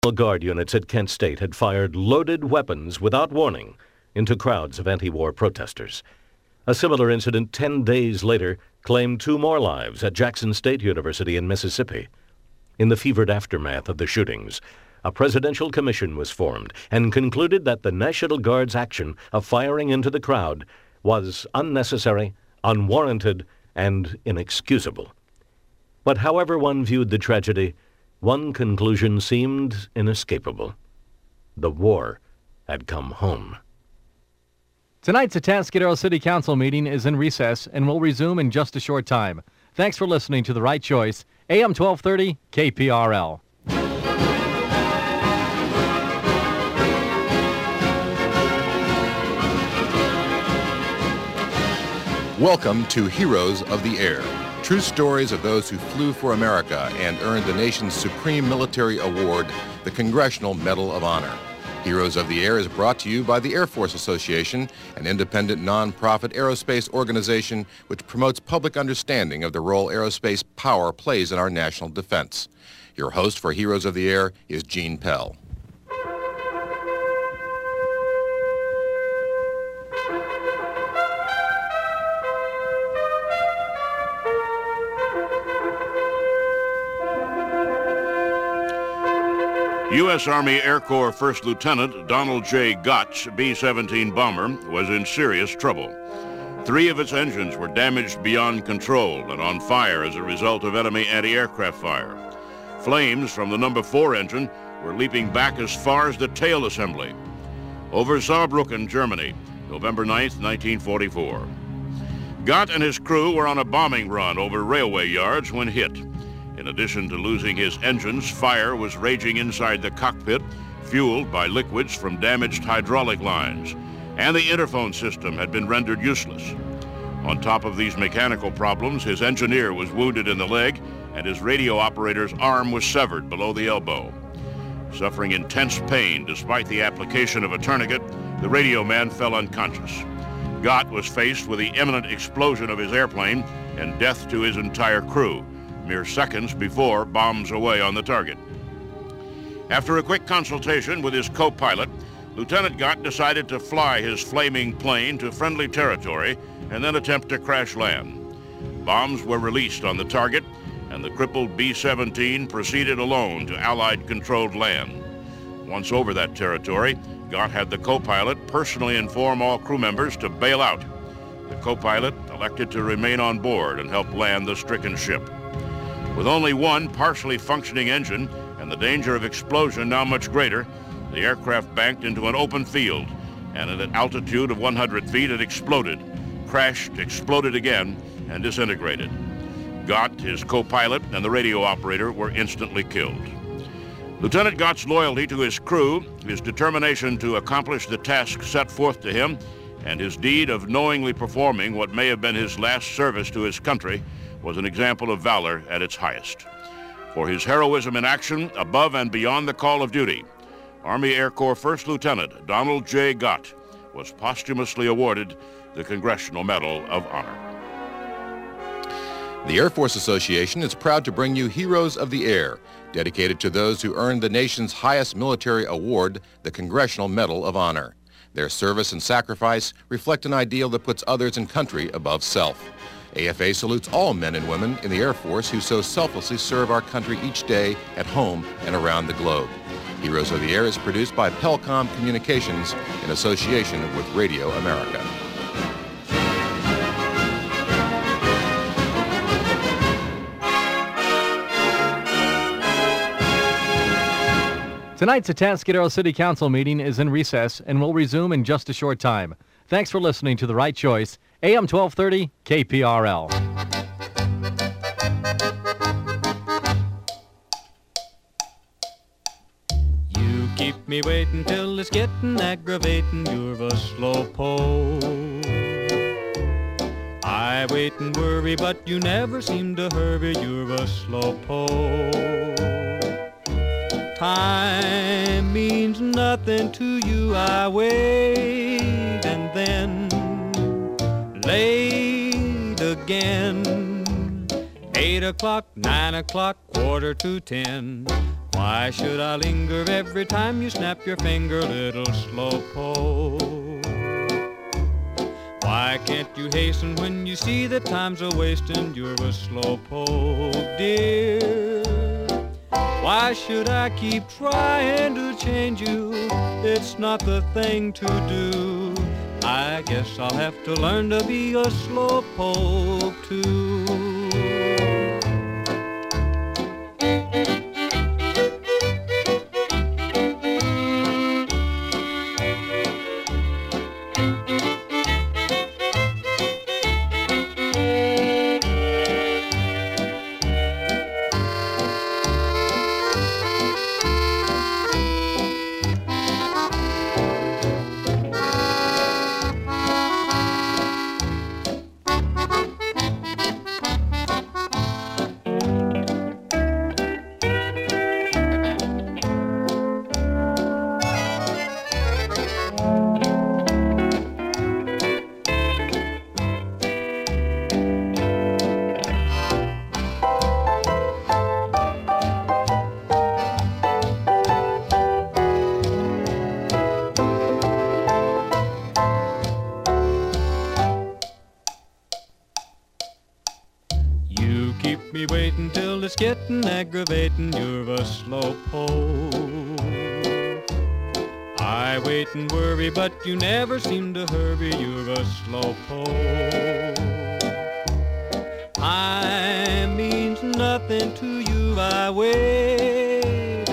Guard units at Kent State had fired loaded weapons without warning into crowds of anti-war protesters. A similar incident 10 days later claimed 2 more lives at Jackson State University in Mississippi. In the fevered aftermath of the shootings, a presidential commission was formed and concluded that the National Guard's action of firing into the crowd was unnecessary, unwarranted, and inexcusable. But however one viewed the tragedy, one conclusion seemed inescapable. The war had come home. Tonight's Atascadero City Council meeting is in recess and will resume in just a short time. Thanks for listening to The Right Choice, AM 1230 KPRL. Welcome to Heroes of the Air. True stories of those who flew for America and earned the nation's supreme military award, the Congressional Medal of Honor. Heroes of the Air is brought to you by the Air Force Association, an independent non-profit aerospace organization which promotes public understanding of the role aerospace power plays in our national defense. Your host for Heroes of the Air is Gene Pell. U.S. Army Air Corps First Lieutenant Donald J. Gott's B-17 bomber was in serious trouble. 3 of its engines were damaged beyond control and on fire as a result of enemy anti-aircraft fire. Flames from the number 4 engine were leaping back as far as the tail assembly. Over Saarbrücken, Germany, November 9, 1944. Gott and his crew were on a bombing run over railway yards when hit. In addition to losing his engines, fire was raging inside the cockpit, fueled by liquids from damaged hydraulic lines, and the interphone system had been rendered useless. On top of these mechanical problems, his engineer was wounded in the leg, and his radio operator's arm was severed below the elbow. Suffering intense pain despite the application of a tourniquet, the radio man fell unconscious. Gott was faced with the imminent explosion of his airplane and death to his entire crew, mere seconds before bombs away on the target. After a quick consultation with his co-pilot, Lieutenant Gott decided to fly his flaming plane to friendly territory and then attempt to crash land. Bombs were released on the target, and the crippled B-17 proceeded alone to Allied-controlled land. Once over that territory, Gott had the co-pilot personally inform all crew members to bail out. The co-pilot elected to remain on board and help land the stricken ship. With only one partially functioning engine and the danger of explosion now much greater, the aircraft banked into an open field, and at an altitude of 100 feet it exploded, crashed, exploded again, and disintegrated. Gott, his co-pilot, and the radio operator were instantly killed. Lieutenant Gott's loyalty to his crew, his determination to accomplish the task set forth to him, and his deed of knowingly performing what may have been his last service to his country was an example of valor at its highest. For his heroism in action above and beyond the call of duty, Army Air Corps First Lieutenant Donald J. Gott was posthumously awarded the Congressional Medal of Honor. The Air Force Association is proud to bring you Heroes of the Air, dedicated to those who earned the nation's highest military award, the Congressional Medal of Honor. Their service and sacrifice reflect an ideal that puts others and country above self. AFA salutes all men and women in the Air Force who so selflessly serve our country each day at home and around the globe. Heroes of the Air is produced by Pelcom Communications in association with Radio America. Tonight's Atascadero City Council meeting is in recess and will resume in just a short time. Thanks for listening to The Right Choice, AM 1230 KPRL. You keep me waiting till it's getting aggravating. You're a slowpoke. I wait and worry, but you never seem to hurry. You're a slowpoke. Time means nothing to you. I wait and then late again. 8 o'clock, 9 o'clock, 9:45, Why should I linger every time you snap your finger, little slowpoke? Why can't you hasten when you see that time's a-wasting? You're a slowpoke, dear. Why should I keep trying to change you? It's not the thing to do. I guess I'll have to learn to be a slowpoke too. Keep me waiting till it's getting aggravating. You're a slowpoke. I wait and worry, but you never seem to hurry. You're a slowpoke. Time means nothing to you. I wait.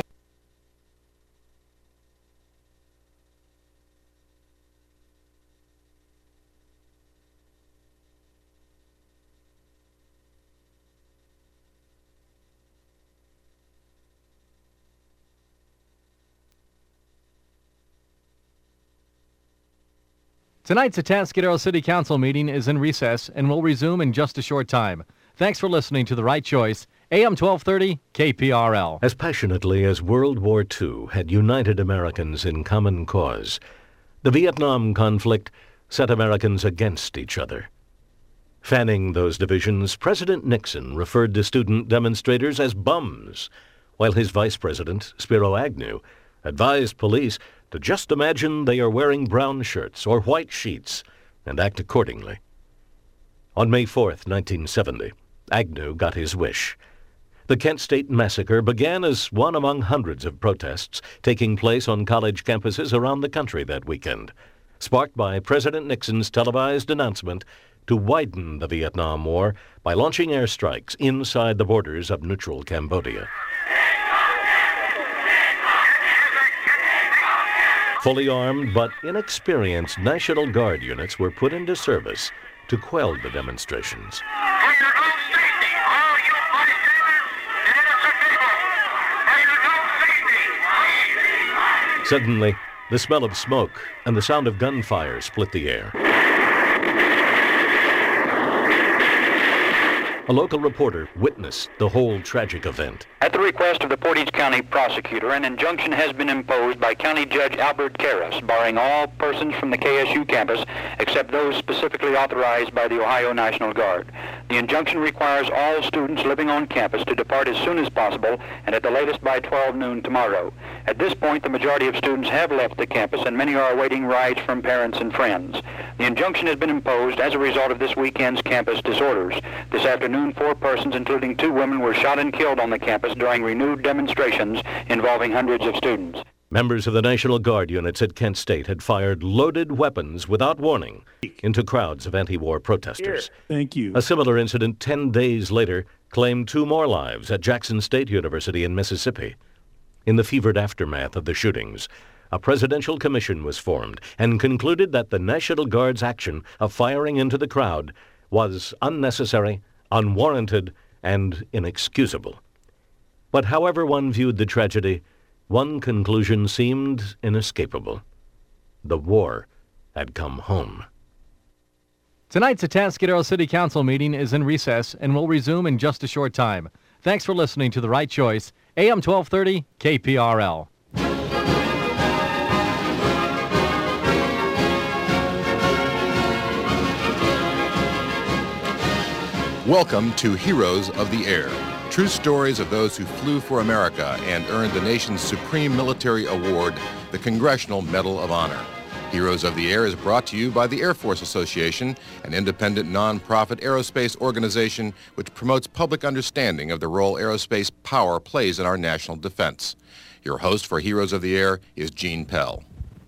Tonight's Atascadero City Council meeting is in recess and will resume in just a short time. Thanks for listening to The Right Choice, AM 1230 KPRL. As passionately as World War II had united Americans in common cause, the Vietnam conflict set Americans against each other. Fanning those divisions, President Nixon referred to student demonstrators as bums, while his vice president, Spiro Agnew, advised police to just imagine they are wearing brown shirts or white sheets and act accordingly. On May 4th, 1970, Agnew got his wish. The Kent State Massacre began as one among hundreds of protests taking place on college campuses around the country that weekend, sparked by President Nixon's televised announcement to widen the Vietnam War by launching airstrikes inside the borders of neutral Cambodia. Fully armed but inexperienced National Guard units were put into service to quell the demonstrations. For your own safety, all you bystanders and innocent people, for your own safety. Suddenly, the smell of smoke and the sound of gunfire split the air. A local reporter witnessed the whole tragic event. At the request of the Portage County prosecutor, an injunction has been imposed by County Judge Albert Karras, barring all persons from the KSU campus except those specifically authorized by the Ohio National Guard. The injunction requires all students living on campus to depart as soon as possible and at the latest by 12 noon tomorrow. At this point, the majority of students have left the campus and many are awaiting rides from parents and friends. The injunction has been imposed as a result of this weekend's campus disorders. This afternoon, 4 persons, including 2 women, were shot and killed on the campus during renewed demonstrations involving hundreds of students. Members of the National Guard units at Kent State had fired loaded weapons without warning into crowds of anti-war protesters. Thank you. A similar incident 10 days later claimed 2 more lives at Jackson State University in Mississippi. In the fevered aftermath of the shootings, a presidential commission was formed and concluded that the National Guard's action of firing into the crowd was unnecessary, unwarranted, and inexcusable. But however one viewed the tragedy, one conclusion seemed inescapable. The war had come home. Tonight's Atascadero City Council meeting is in recess and will resume in just a short time. Thanks for listening to The Right Choice, AM 1230 KPRL. Welcome to Heroes of the Air, True stories of those who flew for America and earned the nation's supreme military award, the Congressional Medal of Honor. Heroes of the Air is brought to you by the Air Force Association, an independent nonprofit aerospace organization which promotes public understanding of the role aerospace power plays in our national defense. Your host for Heroes of the Air is Gene Pell.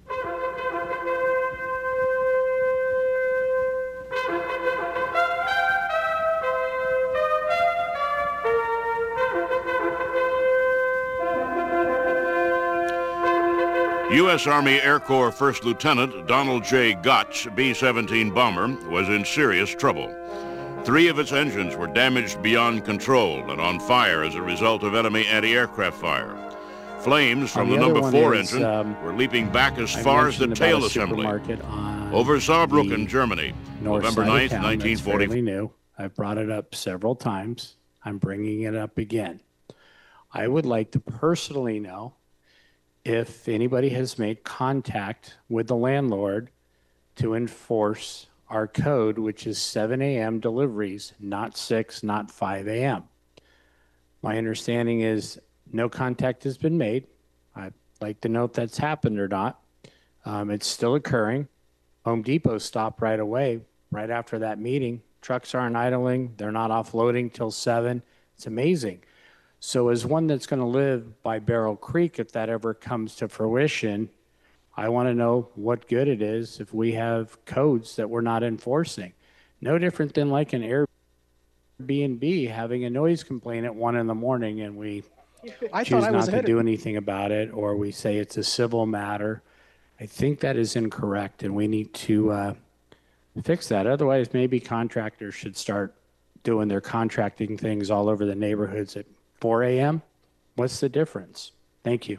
U.S. Army Air Corps First Lieutenant Donald J. Gotch, B-17 bomber, was in serious trouble. 3 of its engines were damaged beyond control and on fire as a result of enemy anti-aircraft fire. Flames from the number 4 engine were leaping back as far as the tail assembly. Over Saarbrücken, Germany, November 9th, 1944. New. I've brought it up several times. I'm bringing it up again. I would like to personally know if anybody has made contact with the landlord to enforce our code, which is 7 a.m. deliveries, not 6, not 5 a.m. My understanding is no contact has been made. I'd like to know if that's happened or not. It's still occurring. Home Depot stopped right away, right after that meeting. Trucks aren't idling. They're not offloading till 7. It's amazing. So as one that's going to live by Barrel Creek, if that ever comes to fruition, I want to know what good it is if we have codes that we're not enforcing. No different than like an Airbnb having a noise complaint at 1 a.m. and we choose not to do anything about it, or we say it's a civil matter. I think that is incorrect, and we need to fix that. Otherwise, maybe contractors should start doing their contracting things all over the neighborhoods at 4 a.m.? What's the difference? Thank you.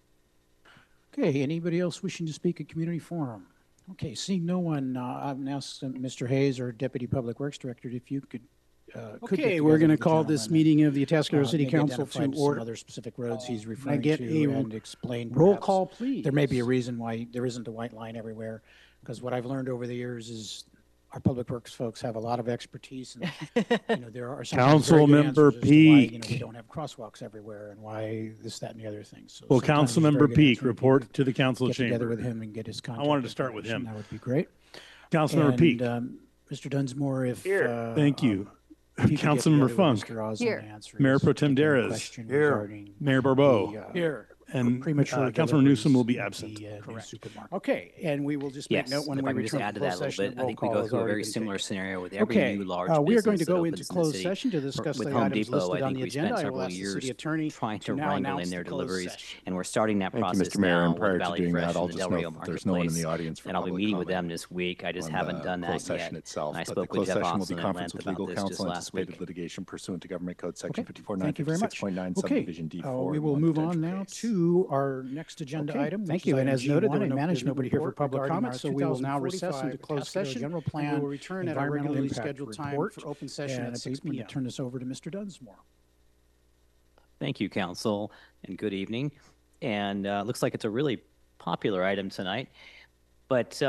Okay, anybody else wishing to speak at community forum? Okay, seeing no one, I've asked Mr. Hayes, our Deputy Public Works Director, if you could. Okay, we're going to call this meeting of the Atascadero City Council to order. Other specific roads he's referring get to a and explain. roll perhaps. call, please. There may be a reason why there isn't a white line everywhere, because what I've learned over the years is our public works folks have a lot of expertise, and there are Council Member Peak. We don't have crosswalks everywhere, and why this, that, and the other things. So Well, Council Member Peak, report to the council get together chamber. with him and get his contact. I wanted to start with information. him. That would be great. Council Member Peak. Mr. Dunsmore, if Thank you. if you could get Council Member together with Funk. Mr. Osmond and answer Mayor his Pro Tem particular Darris. question Here. regarding Mayor Barbeau. the, And premature Councilor Newsom will be deliveries absent. at the, new supermarket. Okay, and we will just Yes, make note when if we I could just return add to to that closed a little session. bit, I think we go through a very similar scenario with every new large we are going to business that go opens into in the closed city. session to discuss With the Home items Depot, listed I on think the we spent agenda. I will several ask the years city attorney trying to to now wrangle announce in their the closed deliveries, session. and we're starting that Thank you, process Mr. Mayor, now and with prior to Valley doing Fresh that, I'll and the just Del Rio note that there's no one in Marketplace, the audience for and I'll be public meeting with comment them this week. I just on haven't the done that closed yet. session itself, And I but the spoke with closed Jeff session will be Austin at conference length with about legal this counsel just last anticipated week. litigation pursuant to Government Code Section Okay, 54 thank you very much. 956.9 Okay, subdivision D4. we will one move on potential now case. to our next agenda Okay, item. thank which you. is And item as noted, G1, there a is nobody here for public regarding comment, our so we will now recess 2045 into closed Atascadero session. General Plan. We will return at our environmental regularly impact scheduled time report, for open session and at 6 I'm going p.m. to turn this over to Mr. Dunsmore. Thank you, Council, and good evening. And looks like it's a really popular item tonight, but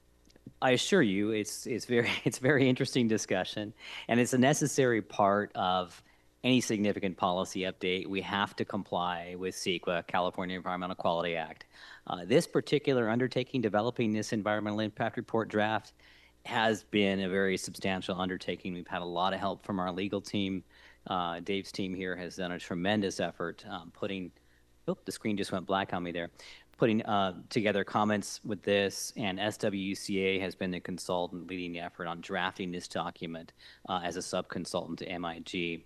I assure you, it's very interesting discussion, and it's a necessary part of any significant policy update. We have to comply with CEQA, California Environmental Quality Act. This particular undertaking, developing this environmental impact report draft, has been a very substantial undertaking. We've had a lot of help from our legal team. Dave's team here has done a tremendous effort putting, oh, the screen just went black on me there, putting together comments with this, and SWCA has been the consultant leading the effort on drafting this document as a sub-consultant to MIG.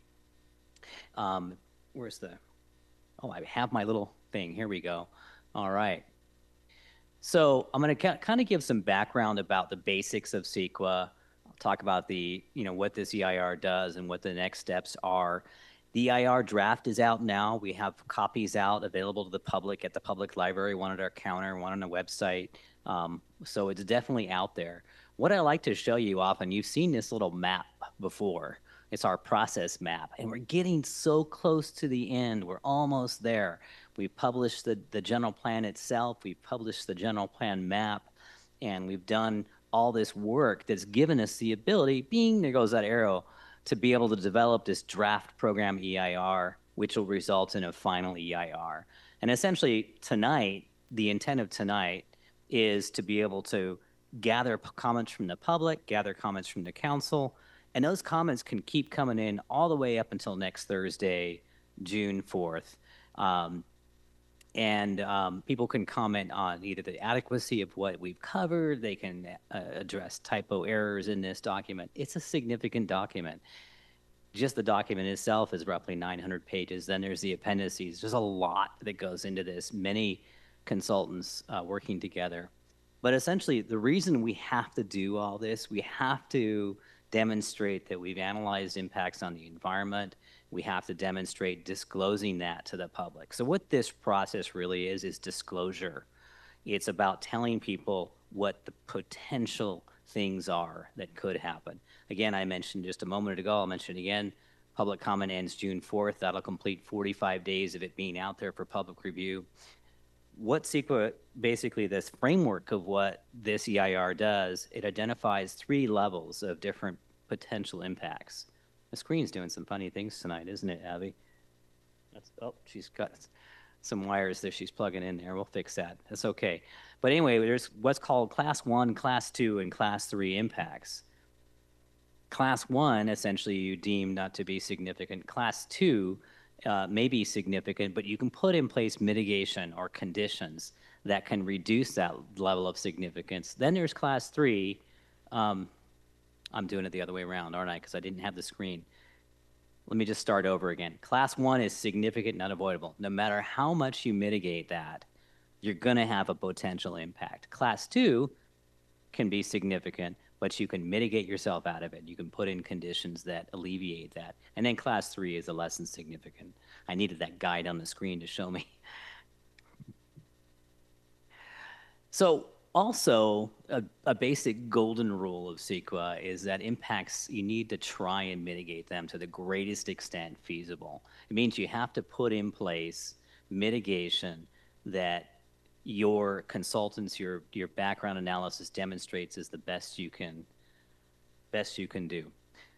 Where's the, oh, I have my little thing. Here we go. All right. So I'm going to kind of give some background about the basics of CEQA. I'll talk about the, what this EIR does and what the next steps are. The EIR draft is out now. We have copies out available to the public at the public library, one at our counter, one on the website. So it's definitely out there. What I like to show you often, you've seen this little map before. It's our process map, and we're getting so close to the end. We're almost there. We published the general plan itself. We've published the general plan map, and we've done all this work that's given us the ability, there goes that arrow, to be able to develop this draft program EIR, which will result in a final EIR. And essentially tonight, the intent of tonight is to be able to gather comments from the public, gather comments from the council, and those comments can keep coming in all the way up until next Thursday, June 4th. People can comment on either the adequacy of what we've covered, they can address typo errors in this document. It's a significant document. Just the document itself is roughly 900 pages. Then there's the appendices. There's a lot that goes into this, many consultants working together. But essentially, the reason we have to do all this, we have to demonstrate that we've analyzed impacts on the environment. We have to demonstrate disclosing that to the public. So what this process really is disclosure. It's about telling people what the potential things are that could happen. Again, I mentioned just a moment ago, I'll mention it again, public comment ends June 4th. That'll complete 45 days of it being out there for public review. What CEQA, basically this framework of what this EIR does, it identifies 3 levels of different potential impacts. The screen's doing some funny things tonight, isn't it, Abby? She's got some wires that she's plugging in there. We'll fix that. That's okay. But anyway, there's what's called Class 1, Class 2, and Class 3 impacts. Class 1, essentially, you deem not to be significant. Class 2 may be significant, but you can put in place mitigation or conditions that can reduce that level of significance. Then there's Class 3. I'm doing it the other way around, aren't I? Because I didn't have the screen. Let me just start over again. Class 1 is significant and unavoidable. No matter how much you mitigate that, you're going to have a potential impact. Class 2 can be significant, but you can mitigate yourself out of it. You can put in conditions that alleviate that. And then Class 3 is a less than significant. I needed that guide on the screen to show me. So also, a basic golden rule of CEQA is that impacts, you need to try and mitigate them to the greatest extent feasible. It means you have to put in place mitigation that your consultants, your background analysis demonstrates is the best you can do.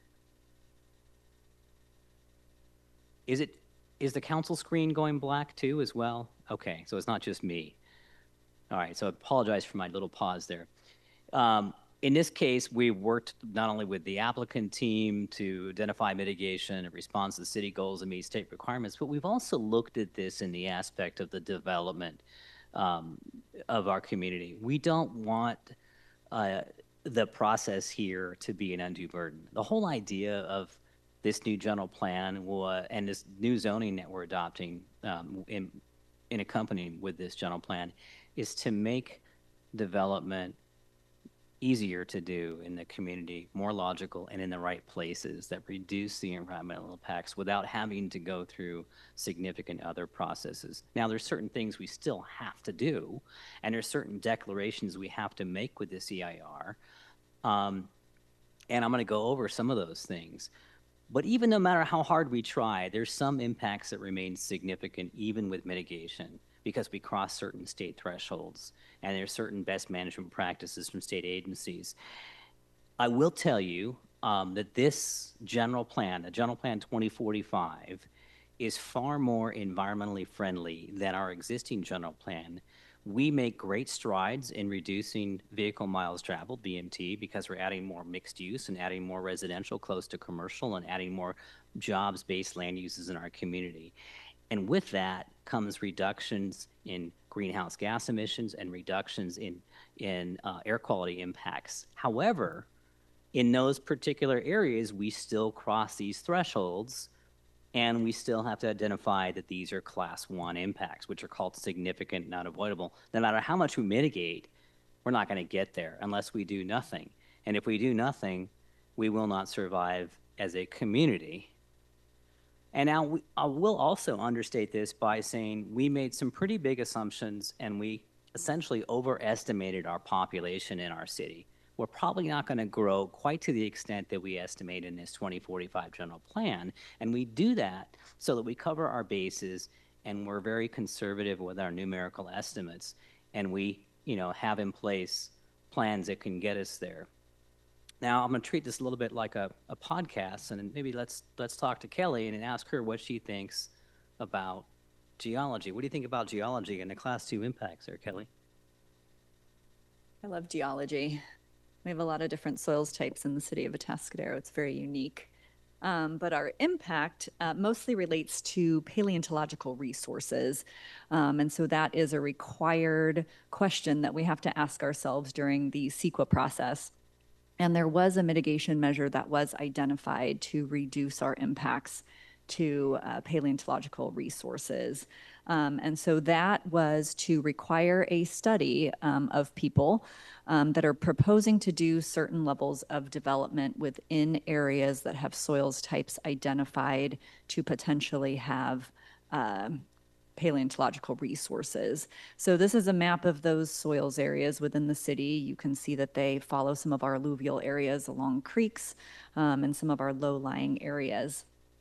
Is the council screen going black too as well? Okay, so it's not just me. All right, so I apologize for my little pause there. In this case, we worked not only with the applicant team to identify mitigation in response to the city goals and meet state requirements, but we've also looked at this in the aspect of the development of our community. We don't want the process here to be an undue burden. The whole idea of this new general plan and this new zoning that we're adopting in accompanying with this general plan is to make development easier to do in the community, more logical, and in the right places that reduce the environmental impacts without having to go through significant other processes. Now, there's certain things we still have to do, and there's certain declarations we have to make with this EIR, and I'm going to go over some of those things. But even no matter how hard we try, there's some impacts that remain significant even with mitigation, because we cross certain state thresholds, and there's certain best management practices from state agencies. I will tell you that this general plan, the General Plan 2045, is far more environmentally friendly than our existing general plan. We make great strides in reducing vehicle miles traveled, VMT, because we're adding more mixed use and adding more residential close to commercial and adding more jobs-based land uses in our community. And with that comes reductions in greenhouse gas emissions and reductions in air quality impacts. However, in those particular areas, we still cross these thresholds, and we still have to identify that these are Class 1 impacts, which are called significant and unavoidable. No matter how much we mitigate, we're not going to get there unless we do nothing. And if we do nothing, we will not survive as a community. And now I will also understate this by saying we made some pretty big assumptions, and we essentially overestimated our population in our city. We're probably not going to grow quite to the extent that we estimate in this 2045 general plan. And we do that so that we cover our bases, and we're very conservative with our numerical estimates. And we, have in place plans that can get us there. Now, I'm going to treat this a little bit like a podcast, and maybe let's talk to Kelly and ask her what she thinks about geology. What do you think about geology and the Class 2 impacts there, Kelly? I love geology. We have a lot of different soils types in the city of Atascadero. It's very unique. But our impact mostly relates to paleontological resources. And so that is a required question that we have to ask ourselves during the CEQA process. And there was a mitigation measure that was identified to reduce our impacts to paleontological resources. And so that was to require a study of people that are proposing to do certain levels of development within areas that have soils types identified to potentially have paleontological resources. So this is a map of those soils areas within the city. You can see that they follow some of our alluvial areas along creeks and some of our low-lying areas.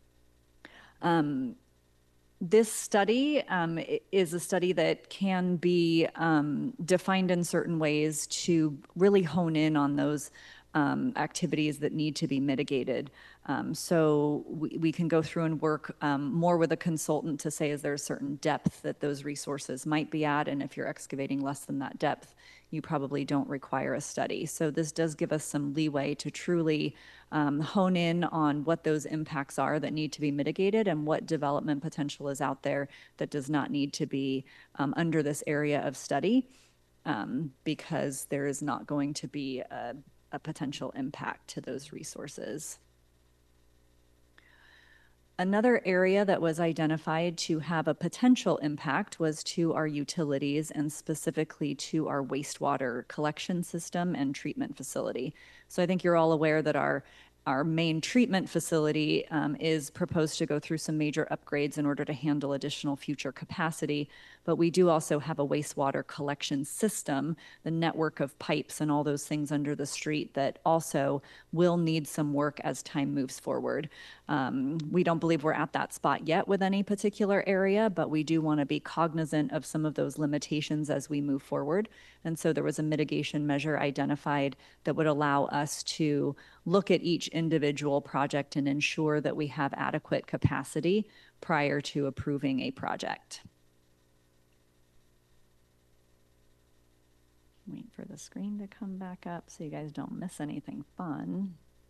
This study is a study that can be defined in certain ways to really hone in on those activities that need to be mitigated. So we can go through and work more with a consultant to say, is there a certain depth that those resources might be at? And if you're excavating less than that depth, you probably don't require a study. So this does give us some leeway to truly hone in on what those impacts are that need to be mitigated and what development potential is out there that does not need to be under this area of study because there is not going to be a potential impact to those resources. Another area that was identified to have a potential impact was to our utilities and specifically to our wastewater collection system and treatment facility. So I think you're all aware that our main treatment facility is proposed to go through some major upgrades in order to handle additional future capacity. But we do also have a wastewater collection system, the network of pipes and all those things under the street that also will need some work as time moves forward. We don't believe we're at that spot yet with any particular area, but we do want to be cognizant of some of those limitations as we move forward. And so there was a mitigation measure identified that would allow us to look at each individual project and ensure that we have adequate capacity prior to approving a project. Wait for the screen to come back up so you guys don't miss anything fun.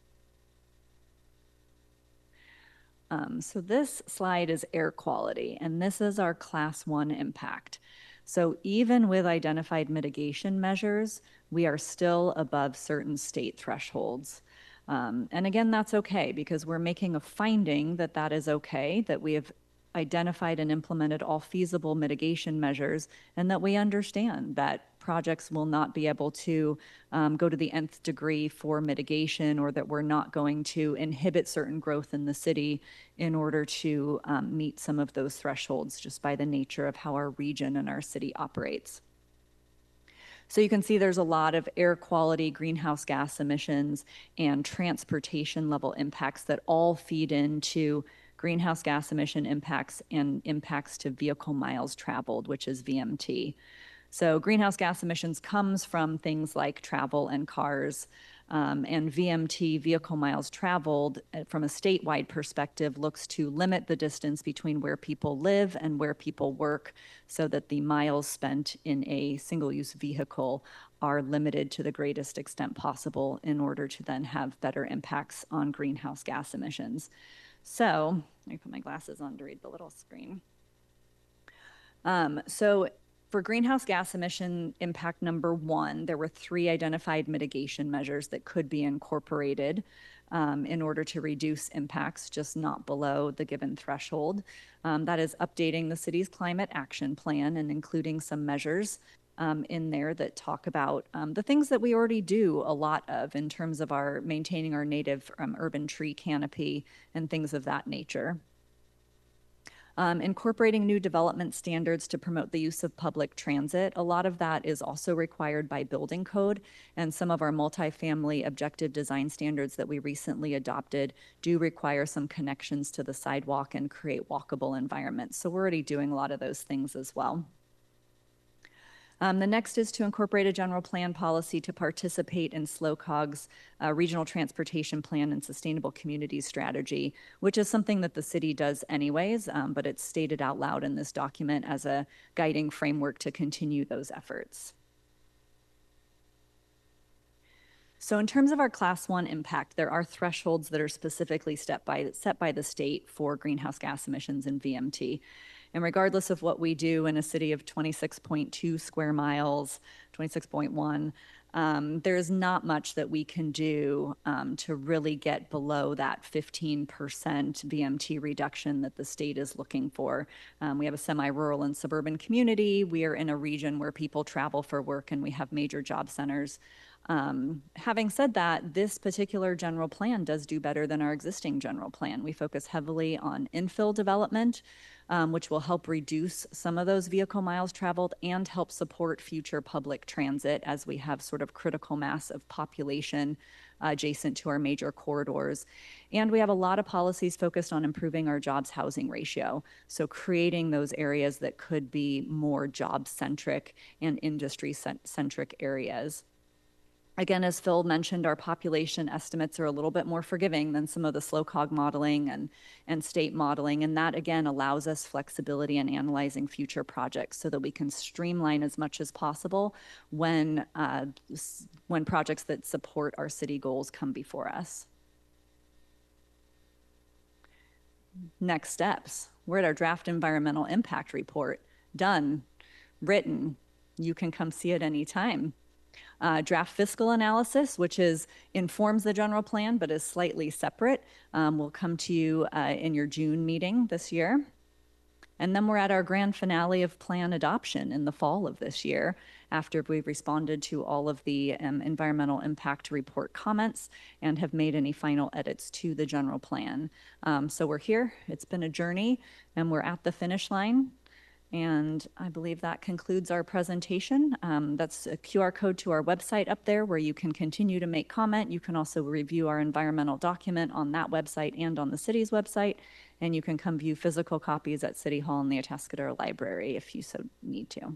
So this slide is air quality, and this is our Class 1 impact. So even with identified mitigation measures, we are still above certain state thresholds. And again, that's okay because we're making a finding that that is okay, that we have identified and implemented all feasible mitigation measures, and that we understand that projects will not be able to go to the nth degree for mitigation, or that we're not going to inhibit certain growth in the city in order to meet some of those thresholds just by the nature of how our region and our city operates. So you can see there's a lot of air quality, greenhouse gas emissions, and transportation level impacts that all feed into greenhouse gas emission impacts and impacts to vehicle miles traveled, which is VMT. So greenhouse gas emissions comes from things like travel and cars, and VMT, vehicle miles traveled, from a statewide perspective, looks to limit the distance between where people live and where people work so that the miles spent in a single-use vehicle are limited to the greatest extent possible in order to then have better impacts on greenhouse gas emissions. So let me put my glasses on to read the little screen. So for greenhouse gas emission impact number 1, there were 3 identified mitigation measures that could be incorporated in order to reduce impacts, just not below the given threshold. That is updating the city's climate action plan and including some measures in there that talk about the things that we already do a lot of in terms of our maintaining our native urban tree canopy and things of that nature. Incorporating new development standards to promote the use of public transit. A lot of that is also required by building code, and some of our multifamily objective design standards that we recently adopted do require some connections to the sidewalk and create walkable environments. So we're already doing a lot of those things as well. The next is to incorporate a general plan policy to participate in SLOCOG's regional transportation plan and sustainable communities strategy, which is something that the city does anyways, but it's stated out loud in this document as a guiding framework to continue those efforts. So in terms of our class 1 impact, there are thresholds that are specifically set by the state for greenhouse gas emissions and VMT. And regardless of what we do in a city of 26.2 square miles, 26.1, there's not much that we can do to really get below that 15% VMT reduction that the state is looking for. We have a semi-rural and suburban community. We are in a region where people travel for work and we have major job centers. Having said that, this particular general plan does do better than our existing general plan. We focus heavily on infill development, which will help reduce some of those vehicle miles traveled and help support future public transit as we have sort of critical mass of population adjacent to our major corridors. And we have a lot of policies focused on improving our jobs housing ratio. So creating those areas that could be more job centric and industry centric areas. Again, as Phil mentioned, our population estimates are a little bit more forgiving than some of the SLOCOG modeling and state modeling. And that, again, allows us flexibility in analyzing future projects so that we can streamline as much as possible when projects that support our city goals come before us. Next steps. We're at our draft environmental impact report. Done, written. You can come see it anytime. Draft fiscal analysis, which informs the general plan but is slightly separate, will come to you in your June meeting this year. And then we're at our grand finale of plan adoption in the fall of this year after we've responded to all of the environmental impact report comments and have made any final edits to the general plan. So we're here. It's been a journey and we're at the finish line. And I believe that concludes our presentation. That's a QR code to our website up there where you can continue to make comment. You can also review our environmental document on that website and on the city's website. And you can come view physical copies at City Hall and the Atascadero Library if you so need to.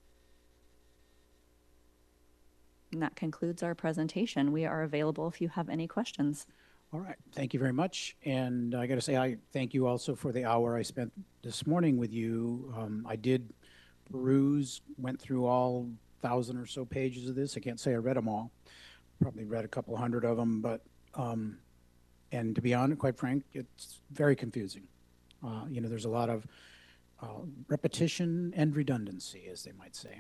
And that concludes our presentation. We are available if you have any questions. All right, thank you very much. And I got to say, I thank you also for the hour I spent this morning with you. I did peruse, went through all 1,000 or so pages of this. I can't say I read them all. Probably read a couple hundred of them, but, and to be honest, quite frank, it's very confusing. There's a lot of repetition and redundancy, as they might say.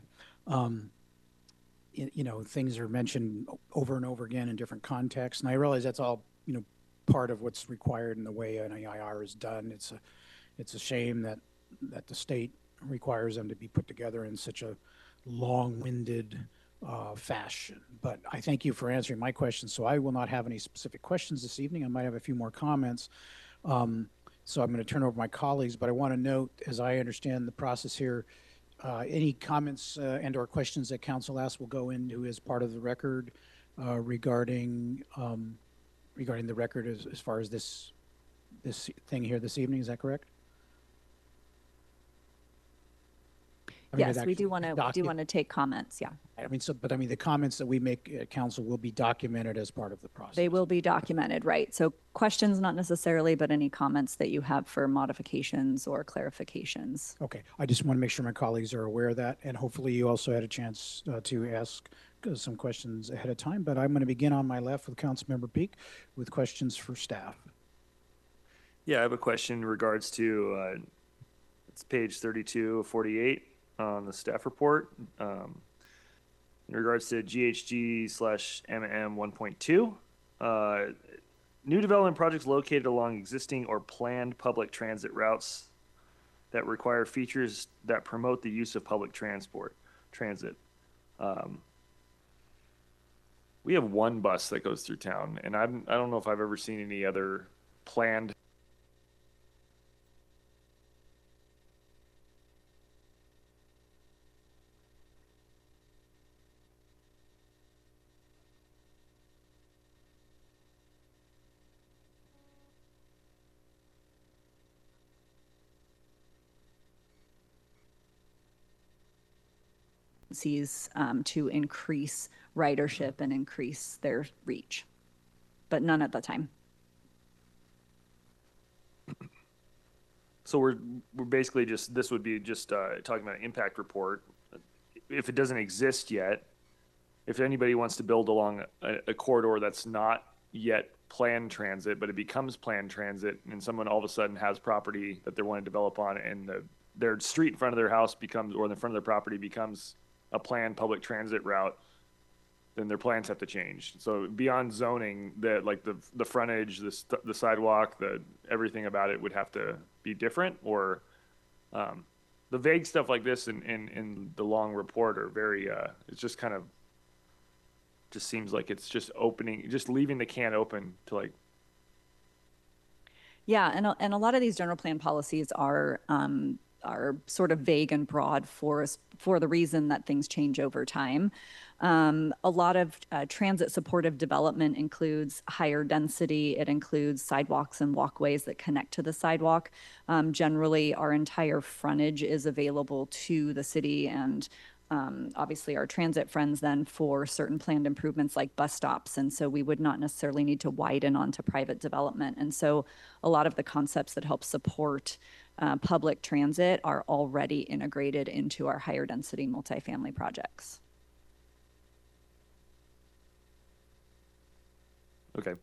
Things are mentioned over and over again in different contexts, and I realize that's all part of what's required in the way an EIR is done. It's a shame that the state requires them to be put together in such a long-winded fashion. But I thank you for answering my questions. So I will not have any specific questions this evening. I might have a few more comments. So I'm going to turn over to my colleagues, but I want to note, as I understand the process here, any comments and or questions that council asks will go into as part of the record regarding the record as far as this thing here this evening. Is that correct? Yes, we do want to take comments. Yeah. The comments that we make at council will be documented as part of the process. They will be documented, right? So questions, not necessarily, but any comments that you have for modifications or clarifications. Okay. I just want to make sure my colleagues are aware of that, and hopefully you also had a chance to ask some questions ahead of time. But I'm going to begin on my left with Councilmember Peak with questions for staff. Yeah, I have a question in regards to it's page 32 of 48 on the staff report. In regards to GHG/MM 1.2, new development projects located along existing or planned public transit routes that require features that promote the use of public transit. We have one bus that goes through town, and I don't know if I've ever seen any other planned agencies to increase ridership and increase their reach, but none at the time. So we're basically just, this would be just talking about an impact report. If it doesn't exist yet, if anybody wants to build along a corridor that's not yet planned transit, but it becomes planned transit, and someone all of a sudden has property that they want to develop on, and their street in front of their house becomes, or in the front of their property becomes a planned public transit route, then their plans have to change. So beyond zoning, like the frontage, the sidewalk, everything about it would have to be different, or the vague stuff like this in the long report are very, it's just kind of, just seems like it's just opening, just leaving the can open to like. Yeah, and a lot of these general plan policies are sort of vague and broad for the reason that things change over time. A lot of transit supportive development includes higher density. It includes sidewalks and walkways that connect to the sidewalk. Generally, our entire frontage is available to the city and obviously our transit friends then for certain planned improvements like bus stops. And so we would not necessarily need to widen onto private development. And so a lot of the concepts that help support public transit are already integrated into our higher density multifamily projects. Okay.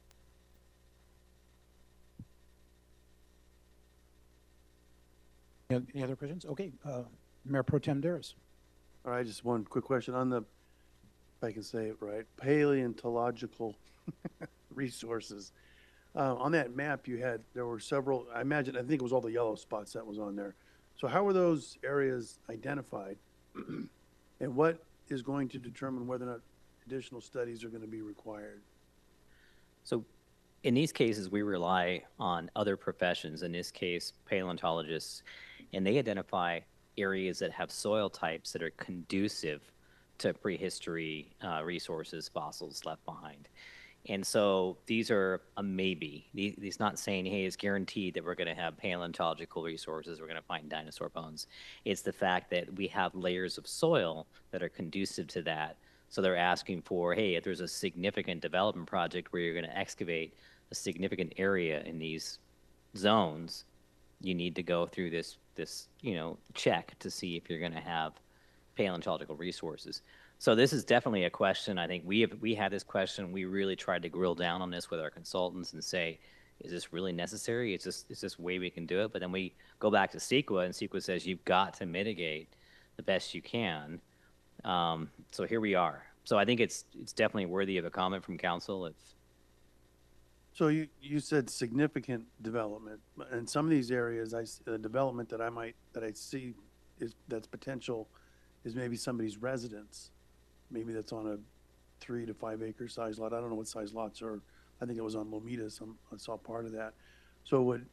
Any other questions? Okay, Mayor Pro Tem Daris. All right, just one quick question on the, if I can say it right, paleontological resources. On that map you had, there were several, I think it was all the yellow spots that was on there. So how were those areas identified? And what is going to determine whether or not additional studies are going to be required? So in these cases, we rely on other professions, in this case, paleontologists, and they identify areas that have soil types that are conducive to prehistory resources, fossils left behind. And so these are a maybe. These not saying, hey, it's guaranteed that we're going to have paleontological resources, we're going to find dinosaur bones. It's the fact that we have layers of soil that are conducive to that. So they're asking for, hey, if there's a significant development project where you're going to excavate a significant area in these zones, you need to go through this check to see if you're going to have paleontological resources. So this is definitely a question. I think we had this question. We really tried to grill down on this with our consultants and say, is this really necessary? Is this way we can do it? But then we go back to CEQA, and CEQA says you've got to mitigate the best you can. So here we are. So I think it's definitely worthy of a comment from council. So you said significant development, and some of these areas, the development that I see that's potential is maybe somebody's residence. Maybe that's on a 3 to 5 acre size lot. I don't know what size lots are. I think it was on Lomita. I saw part of that. So or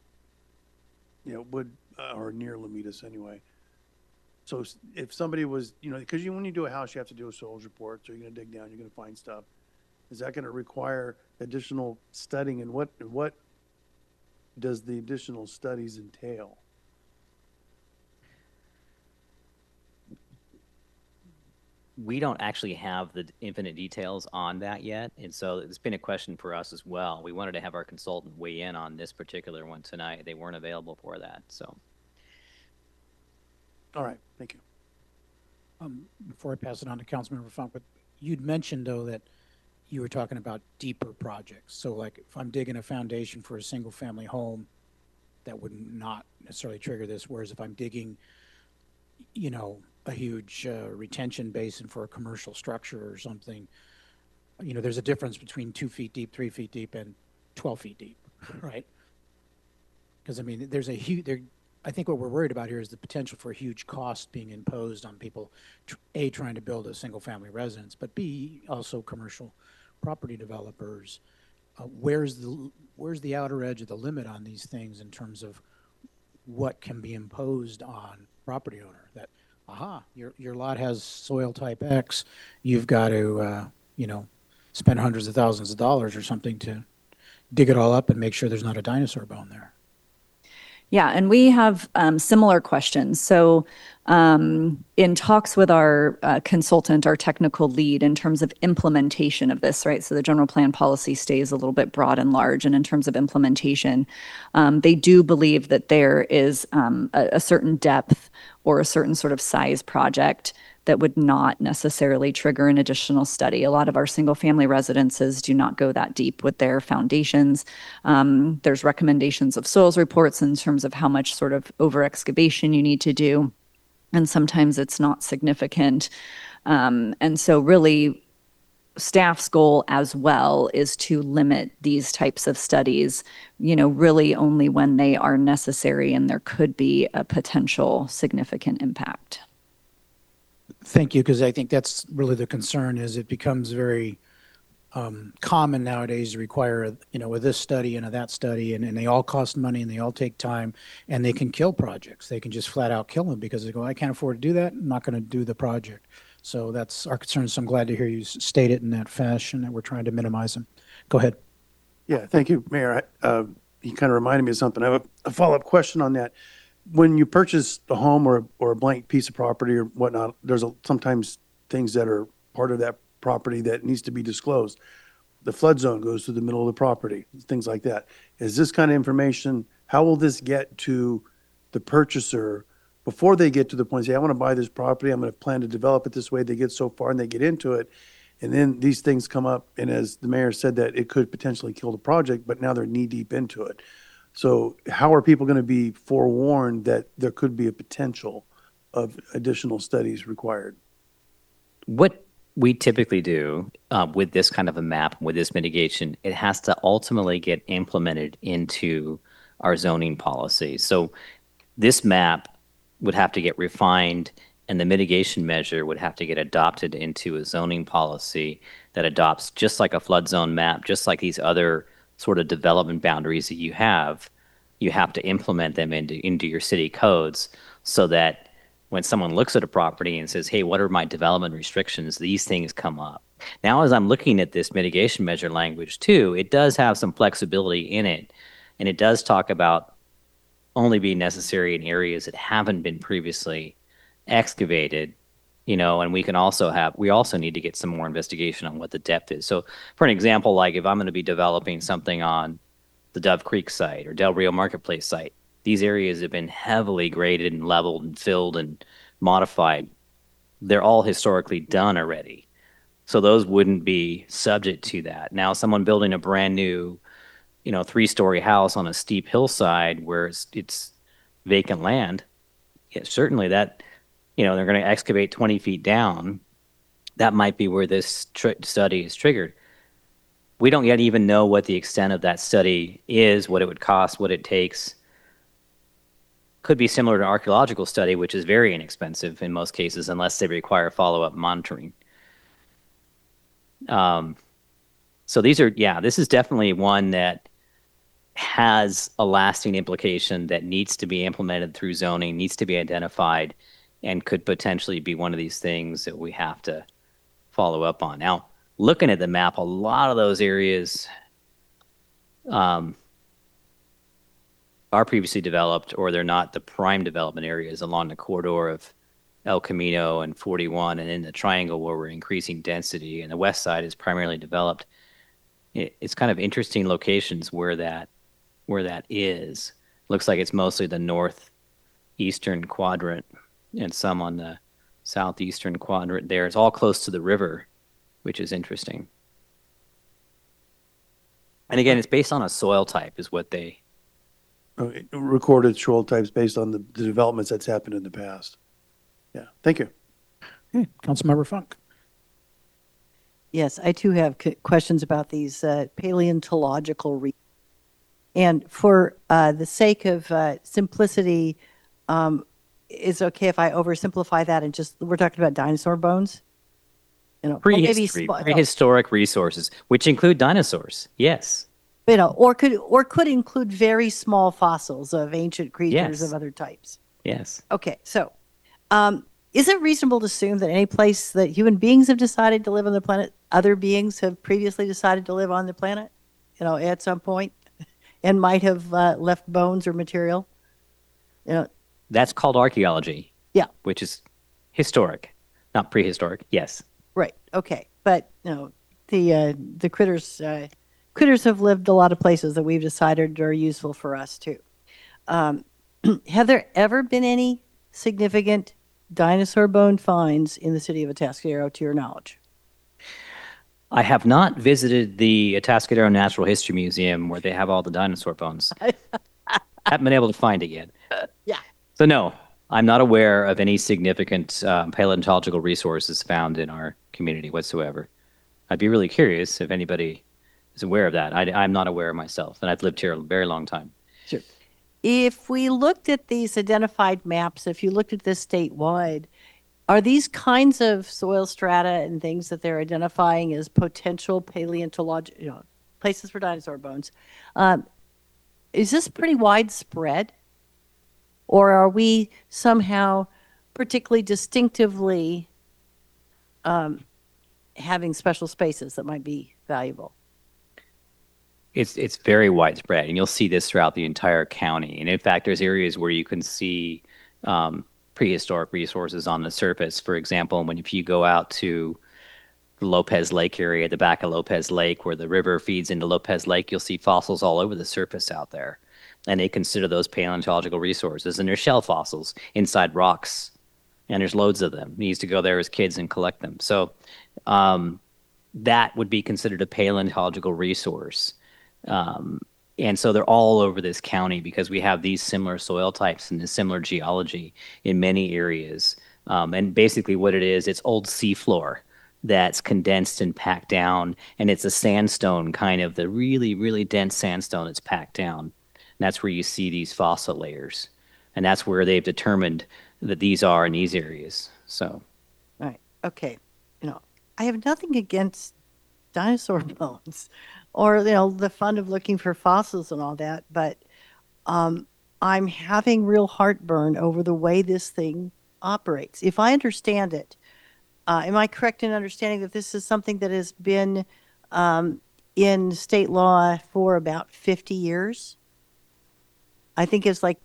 near Lomitas anyway. So if somebody was, because when you do a house, you have to do a soils report. So you're going to dig down, you're going to find stuff. Is that going to require additional studying, and what does the additional studies entail? We don't actually have the infinite details on that yet, and so it's been a question for us as well. We wanted to have our consultant weigh in on this particular one tonight. They weren't available for that, so. All right, thank you. Before I pass it on to Councilmember Funk, but you'd mentioned though that you were talking about deeper projects. So like if I'm digging a foundation for a single family home, that would not necessarily trigger this. Whereas if I'm digging, a huge retention basin for a commercial structure or something, there's a difference between 2 feet deep, 3 feet deep, and 12 feet deep, right? Because there's a huge, I think what we're worried about here is the potential for a huge cost being imposed on people, A, trying to build a single family residence, but B, also commercial property developers. Where's the outer edge of the limit on these things in terms of what can be imposed on property owner? That, your lot has soil type X, you've got to, spend hundreds of thousands of dollars or something to dig it all up and make sure there's not a dinosaur bone there. Yeah, and we have similar questions. So in talks with our consultant, our technical lead, in terms of implementation of this, right? So the general plan policy stays a little bit broad and large. And in terms of implementation, they do believe that there is a certain depth or a certain sort of size project that would not necessarily trigger an additional study. A lot of our single family residences do not go that deep with their foundations. There's recommendations of soils reports in terms of how much sort of over excavation you need to do. And sometimes it's not significant. And so really staff's goal as well is to limit these types of studies, really only when they are necessary and there could be a potential significant impact. Thank you, because I think that's really the concern. Is it becomes very common nowadays to require, with this study and that study, and they all cost money and they all take time, and they can kill projects. They can just flat out kill them because they go, I can't afford to do that. I'm not going to do the project. So that's our concern. So I'm glad to hear you state it in that fashion, that we're trying to minimize them. Go ahead. Yeah, thank you, Mayor. You kind of reminded me of something. I have a follow-up question on that. When you purchase a home or a blank piece of property or whatnot, there's sometimes things that are part of that property that needs to be disclosed. The flood zone goes through the middle of the property, things like that. Is this kind of information, how will this get to the purchaser before they get to the point, say, I want to buy this property, I'm going to plan to develop it this way, they get so far and they get into it, and then these things come up, and as the mayor said, that it could potentially kill the project, but now they're knee deep into it. So how are people going to be forewarned that there could be a potential of additional studies required? What we typically do with this kind of a map, with this mitigation, it has to ultimately get implemented into our zoning policy. So this map would have to get refined, and the mitigation measure would have to get adopted into a zoning policy that adopts, just like a flood zone map, just like these other sort of development boundaries that you have to implement them into your city codes, so that when someone looks at a property and says, hey, what are my development restrictions, these things come up. Now, as I'm looking at this mitigation measure language too, it does have some flexibility in it, and it does talk about only being necessary in areas that haven't been previously excavated, and we also need to get some more investigation on what the depth is. So for an example, like if I'm going to be developing something on the Dove Creek site or Del Rio Marketplace site, these areas have been heavily graded and leveled and filled and modified. They're all historically done already. So those wouldn't be subject to that. Now, someone building a brand new, 3-story house on a steep hillside where it's vacant land, yeah, certainly that, they're going to excavate 20 feet down. That might be where this study is triggered. We don't yet even know what the extent of that study is, what it would cost, what it takes. Could be similar to an archaeological study, which is very inexpensive in most cases, unless they require follow-up monitoring. So this is definitely one that has a lasting implication that needs to be implemented through zoning, needs to be identified, and could potentially be one of these things that we have to follow up on. Now, looking at the map, a lot of those areas are previously developed, or they're not the prime development areas along the corridor of El Camino and 41, and in the triangle where we're increasing density, and the west side is primarily developed. It's kind of interesting locations where that is. Looks like it's mostly the northeastern quadrant and some on the southeastern quadrant there. It's all close to the river, which is interesting. And again, it's based on a soil type is what they... Recorded soil types based on the developments that's happened in the past. Yeah, thank you. Okay, Councilmember Funk. Yes, I too have questions about these paleontological and for the sake of simplicity, is it okay if I oversimplify that and just, we're talking about dinosaur bones? Prehistoric resources, which include dinosaurs, yes. Or could include very small fossils of ancient creatures of other types. Yes. Okay, so is it reasonable to assume that any place that human beings have decided to live on the planet, other beings have previously decided to live on the planet, at some point, and might have left bones or material? That's called archaeology. Yeah. Which is historic, not prehistoric. Yes. Right. Okay. But the critters have lived a lot of places that we've decided are useful for us too. Have there ever been any significant dinosaur bone finds in the city of Atascadero, to your knowledge? I have not visited the Atascadero Natural History Museum where they have all the dinosaur bones. Haven't been able to find it yet. Yeah. So no, I'm not aware of any significant paleontological resources found in our community whatsoever. I'd be really curious if anybody is aware of that. I'm not aware myself, and I've lived here a very long time. Sure. If we looked at these identified maps, if you looked at this statewide, are these kinds of soil strata and things that they're identifying as potential paleontological, places for dinosaur bones, is this pretty widespread? Or are we somehow particularly distinctively having special spaces that might be valuable? It's very widespread, and you'll see this throughout the entire county. And in fact, there's areas where you can see prehistoric resources on the surface. For example, if you go out to the Lopez Lake area, the back of Lopez Lake, where the river feeds into Lopez Lake, you'll see fossils all over the surface out there. And they consider those paleontological resources. And there's shell fossils inside rocks, and there's loads of them. We used to go there as kids and collect them. So that would be considered a paleontological resource. And so they're all over this county because we have these similar soil types and this similar geology in many areas. And basically what it is, it's old seafloor that's condensed and packed down, and it's a sandstone, kind of the really, really dense sandstone that's packed down. And that's where you see these fossil layers. And that's where they've determined that these are in these areas. So. Right. Okay. I have nothing against dinosaur bones or, the fun of looking for fossils and all that, but I'm having real heartburn over the way this thing operates. If I understand it, am I correct in understanding that this is something that has been in state law for about 50 years? I think it's like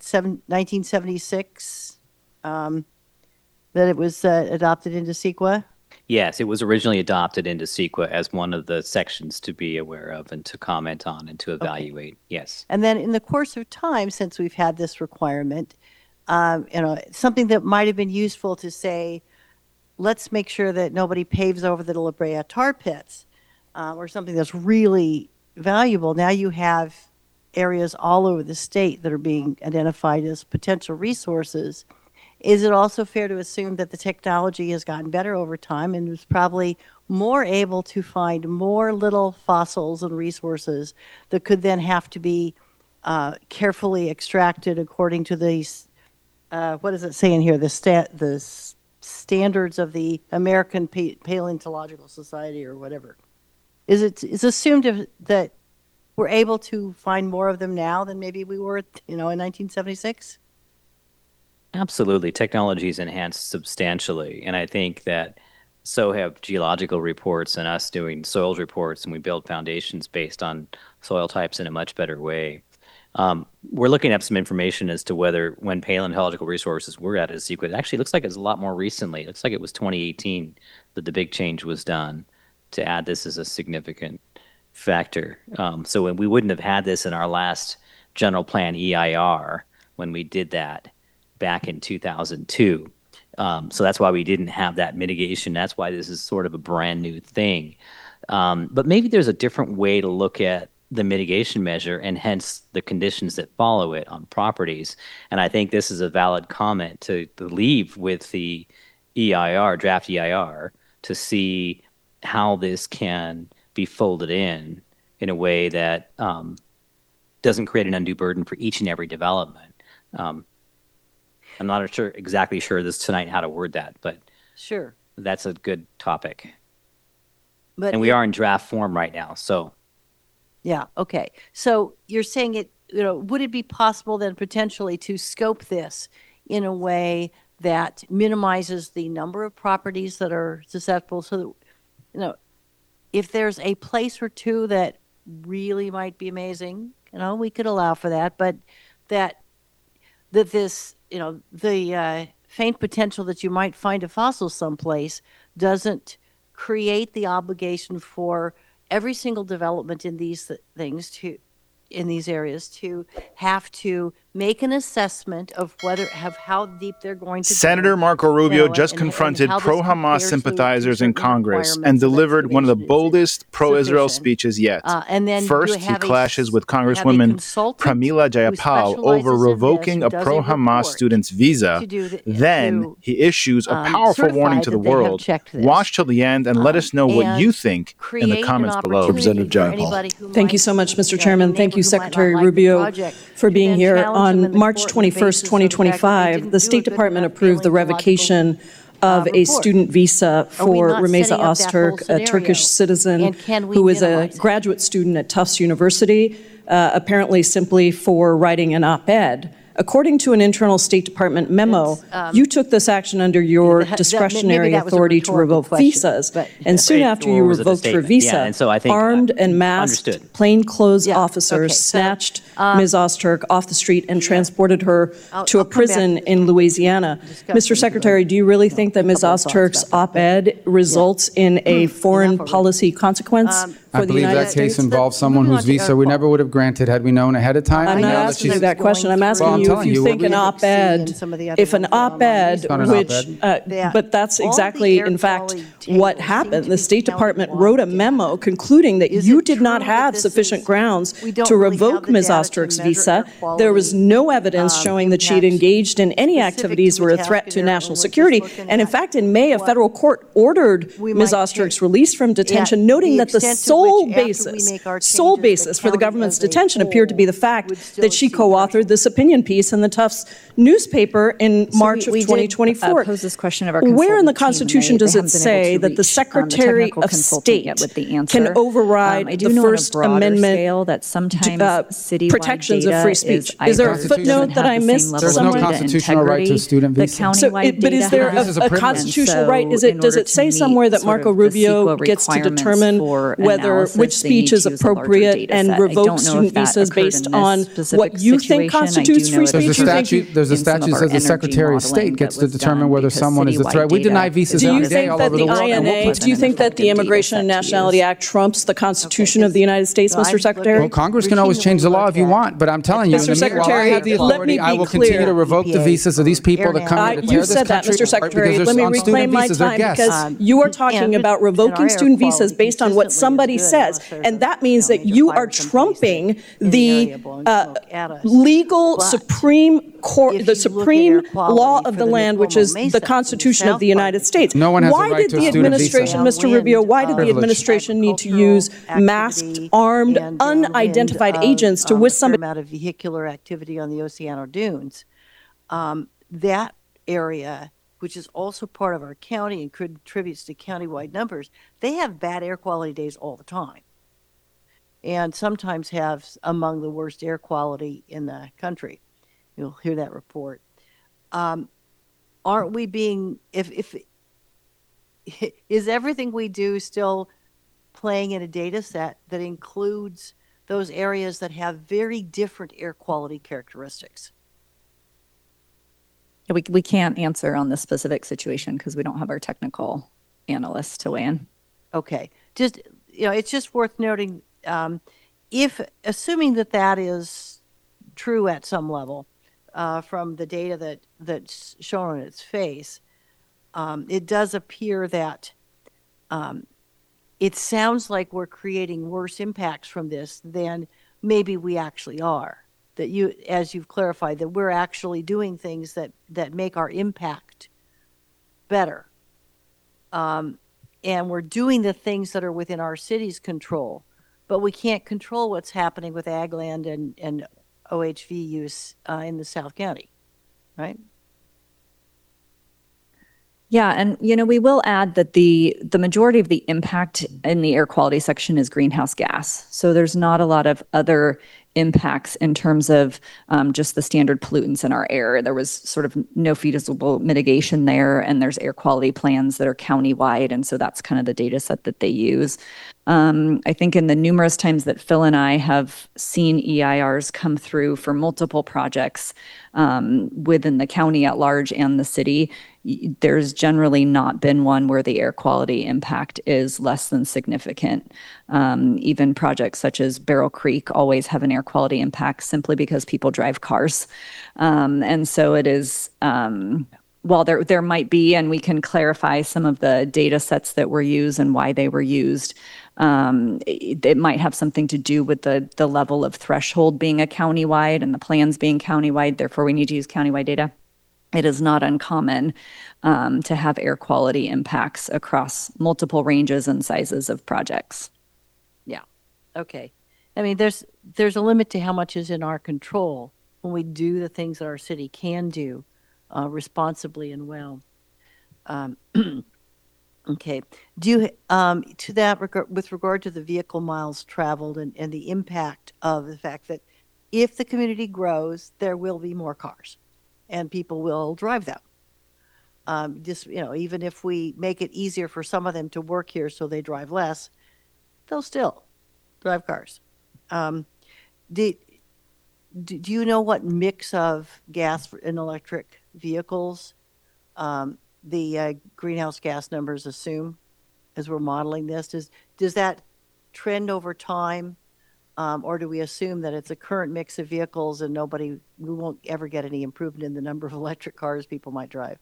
1976 that it was adopted into CEQA. Yes, it was originally adopted into CEQA as one of the sections to be aware of and to comment on and to evaluate. Okay. Yes. And then in the course of time, since we've had this requirement, something that might have been useful to say, let's make sure that nobody paves over the La Brea tar pits or something that's really valuable. Now you have areas all over the state that are being identified as potential resources. Is it also fair to assume that the technology has gotten better over time and is probably more able to find more little fossils and resources that could then have to be carefully extracted according to these, what does it say in here, the standards of the American Paleontological Society or whatever? Is assumed that we're able to find more of them now than maybe we were, in 1976? Absolutely. Technology is enhanced substantially. And I think that so have geological reports and us doing soils reports, and we build foundations based on soil types in a much better way. We're looking up some information as to whether when paleontological resources were added to CEQA, it actually looks like it's a lot more recently. It looks like it was 2018 that the big change was done to add this as a significant factor. So we wouldn't have had this in our last general plan EIR when we did that back in 2002. So that's why we didn't have that mitigation. That's why this is sort of a brand new thing. But maybe there's a different way to look at the mitigation measure and hence the conditions that follow it on properties. And I think this is a valid comment to leave with the EIR, draft EIR, to see how this can be folded in a way that doesn't create an undue burden for each and every development. I'm not exactly sure this tonight how to word that, but sure, that's a good topic. But and we are in draft form right now, so. Yeah. Okay. So you're saying it. Would it be possible then potentially to scope this in a way that minimizes the number of properties that are susceptible, so that if there's a place or two that really might be amazing, we could allow for that, but that that this, the faint potential that you might find a fossil someplace doesn't create the obligation for every single development in these in these areas to have to make an assessment of how deep they're going to Senator go, Marco Rubio and just how confronted this pro-Hamas compares to sympathizers in certain Congress and requirements of delivered one of the excavation. boldest pro-Israel sufficient. speeches yet. And then First, you he have clashes with have a Congresswoman consultant Pramila who Jayapal specializes over in this, revoking who a does a pro-Hamas report student's visa. to do the- Then to, he issues a powerful certify warning to the that they have world. checked this. Watch till the end and let us know what and you think in the create an comments below. opportunity for anybody who Thank you so much, Mr. Chairman. Thank you, Secretary Rubio, for being here. On March 21st, 2025, the State Department approved the revocation of a student visa for Rameza Öztürk, a Turkish citizen who is a graduate student at Tufts University, apparently simply for writing an op-ed. According to an internal State Department memo, you took this action under your discretionary authority to revoke visas. And soon after you revoked her visa, and so I think armed and masked plainclothes officers snatched Ms. Öztürk off the street and transported her to a prison in Louisiana. Mr. Secretary, do you really think that Ms. Öztürk's op-ed results in a foreign policy consequence for the United States? I believe that case involves someone whose visa we never would have granted had we known ahead of time. I'm not asking you that question. I'm asking you if you think an op-ed, if an op-ed, which, but that's exactly, in fact, what happened. The State Department wrote a memo concluding that you did not have sufficient grounds to revoke Ms. Öztürk's visa. There was no evidence showing that she had engaged in any activities were a threat to national security. And in fact, in May, a federal court ordered Ms. Öztürk's release from detention, noting that the sole basis for the government's detention appeared to be the fact that she co-authored this opinion piece in the Tufts newspaper in March of 2024. Pose this question of our Where in the consultant team, Constitution and does they it haven't been say able to that the reach, Secretary technical of consultant yet State with the answer. can override I do the know First on a broader Amendment scale that sometimes citywide protections of data free speech? is there a either footnote doesn't that have I the missed same level There's somewhere? no of data constitutional right to a integrity student that visa. countywide But is data there has. a constitutional And right? so Does in order it say to somewhere meet that sort of Marco the Rubio CEQA gets to requirements determine for whether analysis, which they need speech is to use a larger appropriate data and set. I revoke don't know student if that visas occurred based in this on specific what you think situation. I do constitutes know free it speech? occurred There's a in some statute of says our the Secretary of energy State modeling gets that to was determine done whether because someone is a citywide threat. We data deny visas Do every you day think all that over the the world. and we'll INA, put do you think that the effective data Immigration set and to Nationality use. Act trumps the Constitution of the United States, Mr. Secretary? Well, Congress can always change the law if you want, but I'm telling you, in Mr. the meanwhile, I Secretary, have the let authority. me I be will continue clear. to revoke the visas of these people that come here to tear You this said that, country Mr. apart Secretary. because Let me they're on reclaim student my visas. They're time guests. because you are talking about revoking student visas based on what somebody says, and that means that you are trumping the legal Supreme Court, the supreme law of the land, which is the Constitution of the United States. No one has a Why right did to a the student visa. administration, Mr. Rubio, why did the Privilege. administration need to use masked, armed, unidentified agents to whisk somebody? Amount of vehicular activity on the Oceano Dunes. That area, which is also part of our county and contributes to countywide numbers, they have bad air quality days all the time, and sometimes have among the worst air quality in the country. You'll hear that report. Aren't we being, if is everything we do still playing in a data set that includes those areas that have very different air quality characteristics? We can't answer on this specific situation because we don't have our technical analysts to weigh in. Okay, just it's just worth noting, if assuming that is true at some level, from the data that's shown on its face, it does appear that it sounds like we're creating worse impacts from this than maybe we actually are. That you, as you've clarified, that we're actually doing things that make our impact better. And we're doing the things that are within our city's control, but we can't control what's happening with ag land and OHV use in the South County, right? Yeah, and we will add that the majority of the impact in the air quality section is greenhouse gas. So there's not a lot of other impacts in terms of just the standard pollutants in our air. There was sort of no feasible mitigation there, and there's air quality plans that are countywide, and so that's kind of the data set that they use. I think in the numerous times that Phil and I have seen EIRs come through for multiple projects within the county at large and the city, there's generally not been one where the air quality impact is less than significant. Even projects such as Barrel Creek always have an air quality impact simply because people drive cars. And so it is, while there might be, and we can clarify some of the data sets that were used and why they were used, it might have something to do with the level of threshold being a countywide and the plans being countywide. Therefore, we need to use countywide data. It is not uncommon to have air quality impacts across multiple ranges and sizes of projects. Yeah. Okay. I mean, there's a limit to how much is in our control when we do the things that our city can do responsibly and well. Okay. Do you, to that regard, with regard to the vehicle miles traveled and the impact of the fact that if the community grows, there will be more cars and people will drive them. Just, even if we make it easier for some of them to work here so they drive less, they'll still drive cars. Do you know what mix of gas and electric vehicles the greenhouse gas numbers assume as we're modeling this? Does that trend over time, or do we assume that it's a current mix of vehicles and we won't ever get any improvement in the number of electric cars people might drive?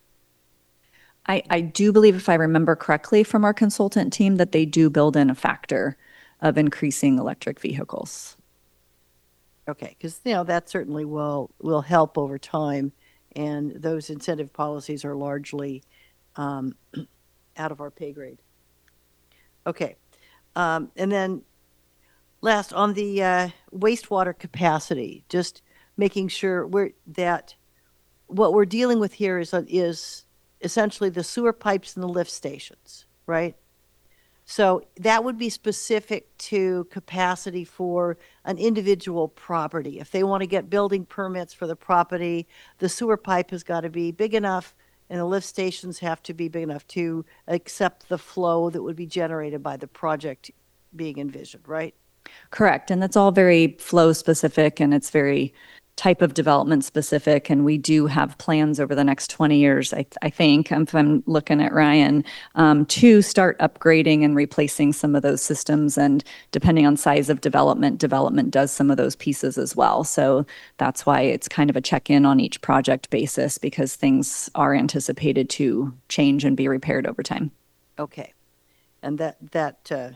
I do believe, if I remember correctly from our consultant team, that they do build in a factor of increasing electric vehicles. Okay, because that certainly will help over time, and those incentive policies are largely out of our pay grade. Okay, and then last on the wastewater capacity, just making sure that what we're dealing with here is essentially the sewer pipes and the lift stations, right? So that would be specific to capacity for an individual property. If they want to get building permits for the property, the sewer pipe has got to be big enough and the lift stations have to be big enough to accept the flow that would be generated by the project being envisioned, right? Correct. And that's all very flow specific, and it's very type of development specific. And we do have plans over the next 20 years, I think, if I'm looking at Ryan, to start upgrading and replacing some of those systems. And depending on size of development does some of those pieces as well. So that's why it's kind of a check-in on each project basis, because things are anticipated to change and be repaired over time. Okay. And that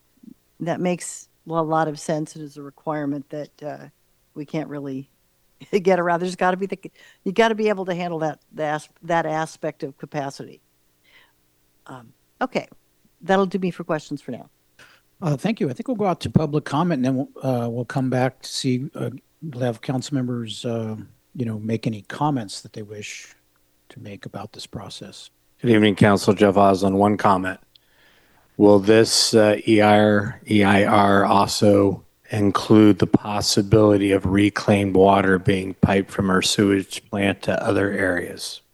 makes a lot of sense. It is a requirement that we can't really get around. There's got to be you got to be able to handle that aspect of capacity. Okay, that'll do me for questions for now. Thank you. I think we'll go out to public comment, and then we'll come back to see. We'll have council members, make any comments that they wish to make about this process. Good evening, Council. Jeff Osland. One comment. Will this EIR also include the possibility of reclaimed water being piped from our sewage plant to other areas?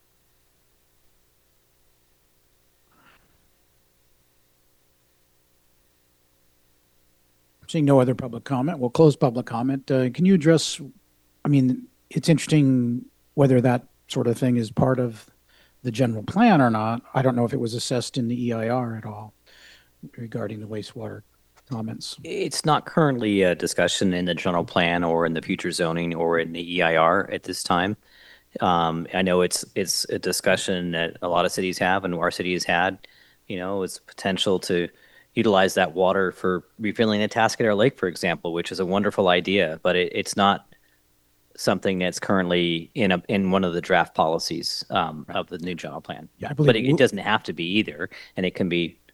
Seeing no other public comment, we'll close public comment. Can you address, it's interesting whether that sort of thing is part of the general plan or not. I don't know if it was assessed in the EIR at all regarding the wastewater comments. It's not currently a discussion in the general plan or in the future zoning or in the EIR at this time. I know it's a discussion that a lot of cities have, and our city has had. It's potential to utilize that water for refilling the Tascadero Lake, for example, which is a wonderful idea, but it's not something that's currently in one of the draft policies of the new general plan. Yeah, but it doesn't have to be either, and it can be